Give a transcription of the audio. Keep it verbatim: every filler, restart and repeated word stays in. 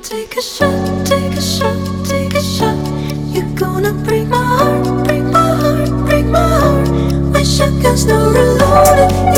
take a shot, take a shot, take a shot. You're gonna break my heart, break my heart, break my heart. When shotguns no reloaded.